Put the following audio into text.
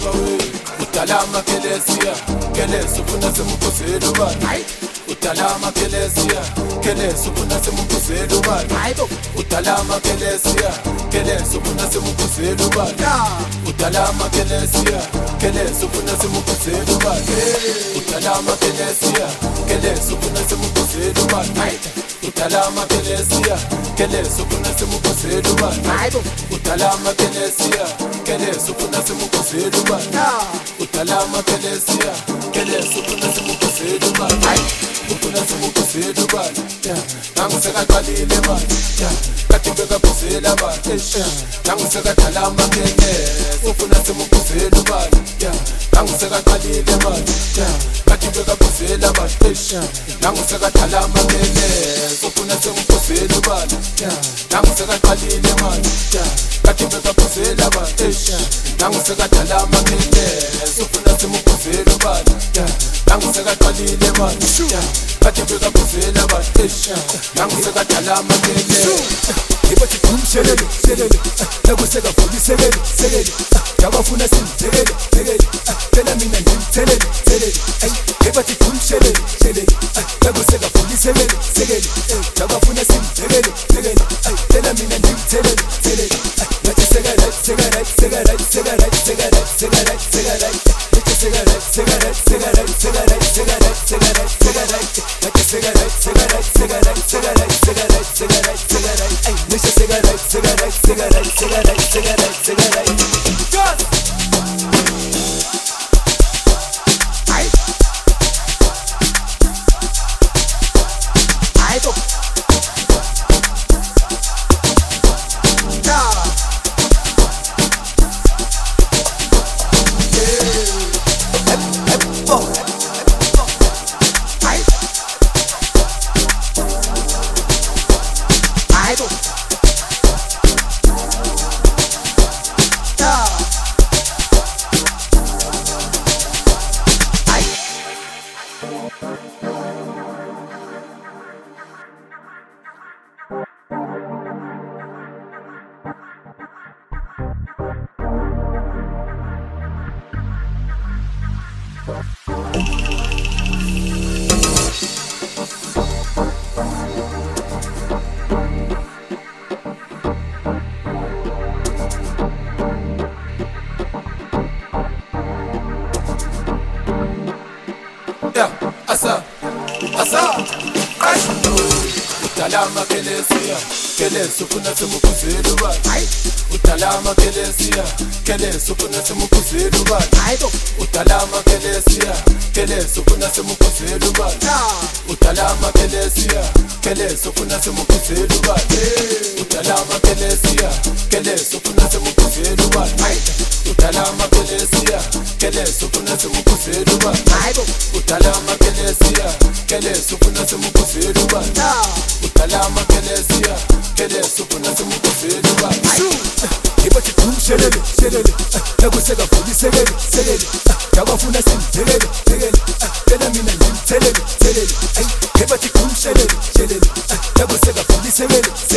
Utalama kelesia, kelesu kuna semu kuselu bani. Utalama kelesia, kelesu kuna semu kuselu bani. Utalama kelesia, kelesu kuna semu kuselu bani. Utalama kelesia, kelesu kuna semu kuselu bani. Utalama kelesia, kelesu kuna semu kuselu bani. Utalama kelesia, kelesu kuna semu kuselu bani. Utalama kelesia, kelesu kuna semu kuselu bani. Utalama kelesia, kelesu kuna semu kuselu bani. Ukuna semu kuselu bani. Nangu seka kalile bani. Katibeka kusela bani. Nangu seka talama kelesu. Ukuna semu kuselu bani. Nangu seka kalile bani. Katibeka kusela bani. Nangu seka talama kelesu. Ukuna semu kuselu bani. Nangu seka kalile bani. Katibeka kusela bani. Nangu seka talama kelesu. Ukuna semu kuselu bani. Nangu seka kalile bani. Katibeka kusela bani. Nangu seka talama kelesu. Ibati kumshelele, shelele, nakuseka futhi selele, selele. Yabafuna simthelele, thelele. Phela mina ngimthelele, thelele. Ibati kumshelele, shelele, nakuseka futhi selele, selele. Yabafuna simthelele, thelele. Phela mina ngimthelele, thelele. Nathi seka right, seka right, seka right, seka right, seka right, seka right, seka right. Nathi seka right, seka right, seka right, seka right, seka right, seka right, seka right. Nathi seka right, seka right, seka right, seka right, seka right, seka right, seka right. Nisha seka right, seka right, seka right, seka right, seka right, seka right. Just Utalama kelesia, kelesu kuna semu kuselu bani. Utalama kelesia, kelesu kuna semu kuselu bani. Utalama kelesia, kelesu kuna semu kuselu bani. Utalama kelesia, kelesu kuna semu kuselu bani. Utalama kelesia, kelesu kuna semu kuselu bani. Utalama kelesia, kelesu kuna semu kuselu bani. Utalama kelesia, kelesu kuna semu kuselu bani. Utalama kelesia, kelesu kuna semu kuselu bani. Ibati kumshelele, shelele, nakuseka futhi selele, selele. Yabafuna simthelele, thelele. Phela mina ngimthelele, thelele. Ibati kumshelele, shelele, nakuseka futhi selele,